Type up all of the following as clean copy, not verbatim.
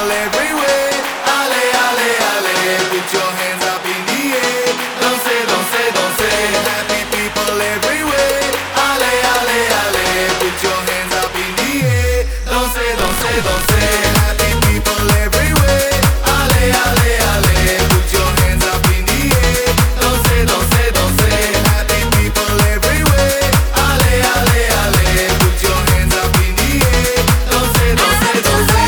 people everywhere. Ale, ale, ale, put your hands up in the air. Don't say, don't say, don't say. Happy people everywhere. Ale, ale, ale, put your hands up in the air. Don't say, don't say, don't say. Happy people everywhere. Ale, ale, ale, put your hands up in the air. Don't say, don't say, don't say. Happy people everywhere. Ale, ale, ale, put your hands up in the air. Don't say, don't say, don't say.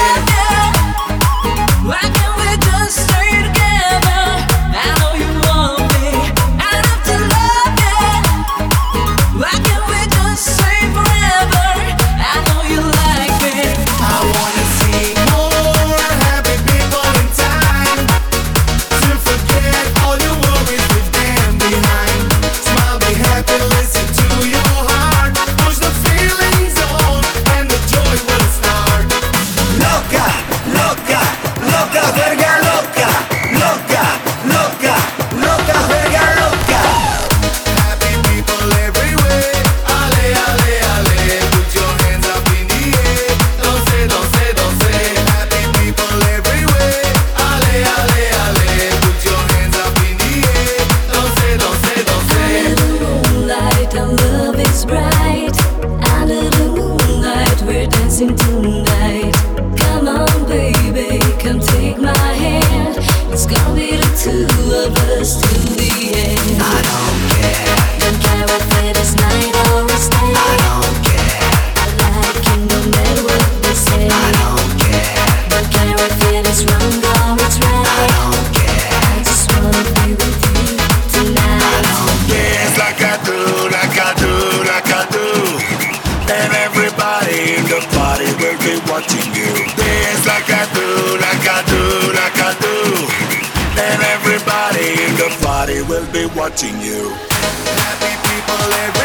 Why can't we just stay together? I know you want me, I'd have to love you. Why can't we just stay forever? I know you like me. I wanna see more happy people in time, to forget all your worries, leave them behind. Smile, be happy, listen to your heart. Push the feelings on and the joy will start. Loca, loca, loca, verga loca, loca, loca, loca, verga loca. Happy people everywhere. Ale, ale, ale, put your hands up in the air. Don't say, don't say, don't say. Happy people everywhere. Ale, ale, ale, put your hands up in the air. Don't say, don't say, don't say. Under the moonlight, our love is bright. Under the moonlight, we're dancing tonight. Come on, baby, come take my hand. It's gonna be the two of us to the end. I don't care, Don't care if it is night or it's day. I don't care, I like you no matter what they say. I don't care, Don't care if it is wrong or it's I right. don't care, I just wanna be with you tonight. dance like I do, like I do, like I do. And everybody in the party will be watching you. Dance like I do, like I do, like I do. And everybody in the party will be watching you. Happy people everywhere.